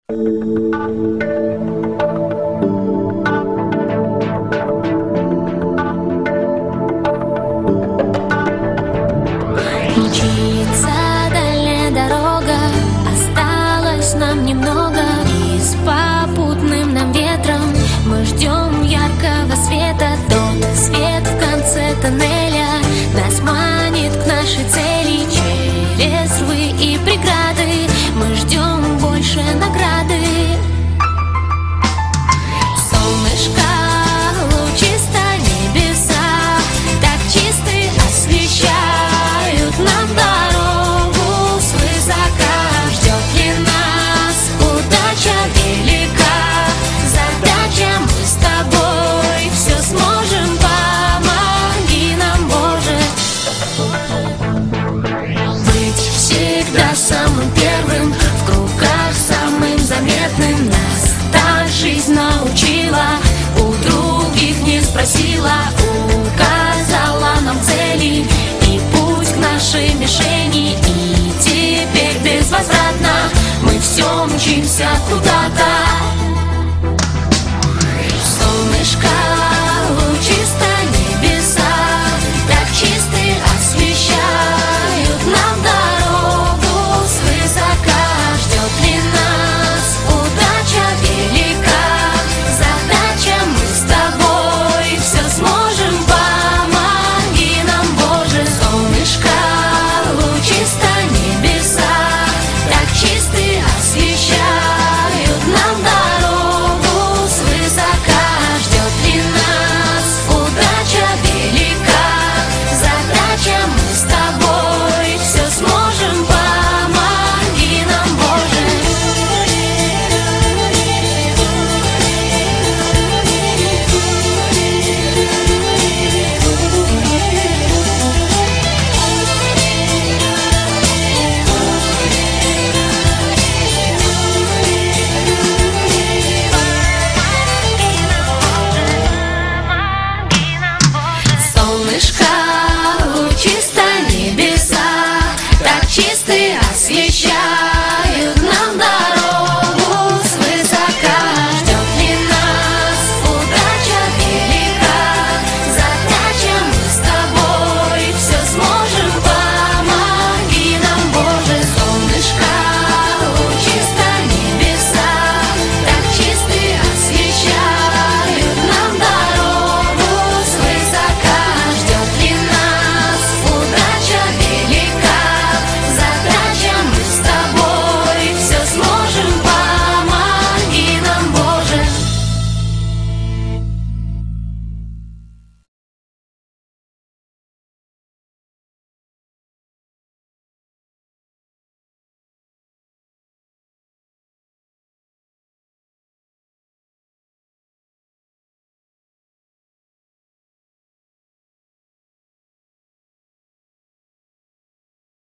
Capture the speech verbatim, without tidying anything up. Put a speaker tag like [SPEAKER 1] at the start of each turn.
[SPEAKER 1] Мчится дальняя дорога, осталось нам немного, и с попутным нам ветром мы ждем яркого света. Тот свет в конце тоннеля нас манит к нашей цели. Через рвы и преграды мы ждем больше награды. Солнышко, лучисто, небеса так чисты, освещают нам дорогу свысока. Ждет ли нас удача велика, задача, мы с тобой все сможем, помоги нам, Боже. Быть всегда самым первым, в кругах самым заметным, нас так жизнь научила, у других не спросила, указала нам цели и путь к нашей мишени. И теперь безвозвратно мы все мчимся куда-то.